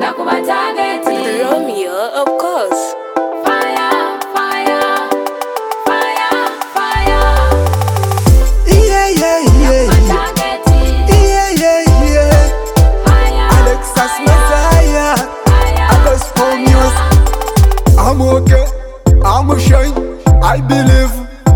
nakuba targeti. Romeo, of course. Fire, fire, fire, fire. Yeah, yeah, yeah. Nakuba targeti. Yeah, yeah, yeah. Fire, Alexis fire, Messiah. fire, I goes for news. I'm okay. I'm a shine. I believe.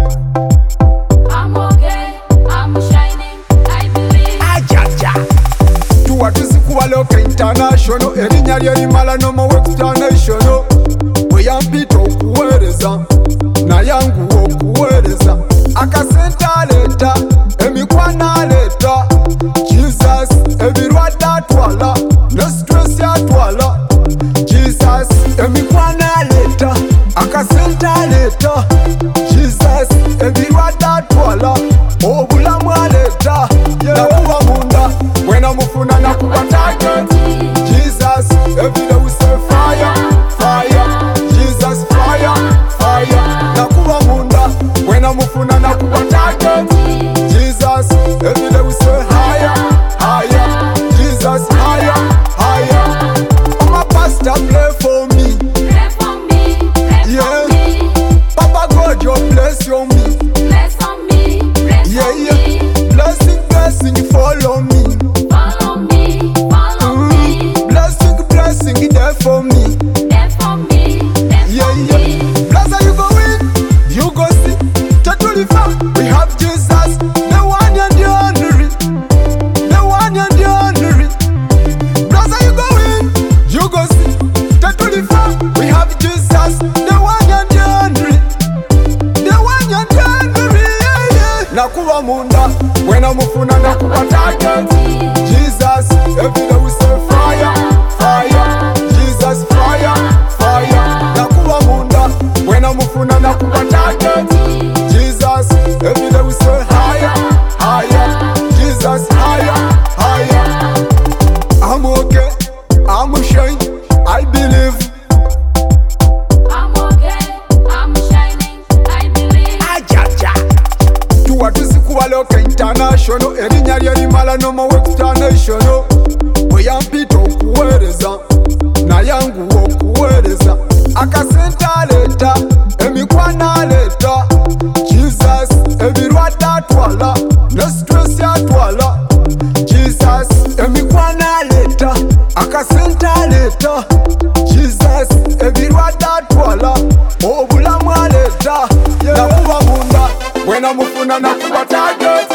I'm okay, I'm shining, I believe. Ajaja. Tuwatusikuwaloka international. Erinya lyerimala no mu explanational. Weyampita okuweereza nayangu okuweereza akasente aleeta emikwano aleeta Jesus ebirwadde atwala ne stress atwala Jesus emikwano aleeta akasente aleeta Jesus ebirwadde atwala obulamu aleeta nakuba munda bwena mufuna nakuba target Jesus everyday we say fire fire Jesus fire fire nakuba munda bwena mufuna nakuba target Jesus everyday we say higher higher Jesus higher higher my pastor play for me Pray for me, pray yeah for me, Papa God your bless your me bless on me, pray yeah for yeah me, blessing blessing follow me follow me, follow me, blessing blessing there for me pray for me, pray yeah for yeah me. Plaza you go in you go see Tetulifa we have Jesus the one and the only the one and the only Plaza you go in you go see Tetulifa we have Jesus the one and the only the one and the only yeah yeah nakuba munda bwena mufuna nakuba target Jesus every day we say fire fire Jesus fire fire nakuba munda bwena mufuna nakuba target Jesus every day we say higher higher Jesus higher higher I'm okay I'm shine I believe I'm okay, I'm shining, I believe. ajaja tuwatusikuwaloka international erinya lyerimala no mu explanational weyampita okuweereza nayangu okuweereza akasente aleeta emikwano aleeta Jesus ebirwadde atwala ne stress atwala Jesus emikwano aleeta akasente aleeta Jesus ebirwadde atwala obulamu aleeta nakuba munda bwena mufuna nakuba target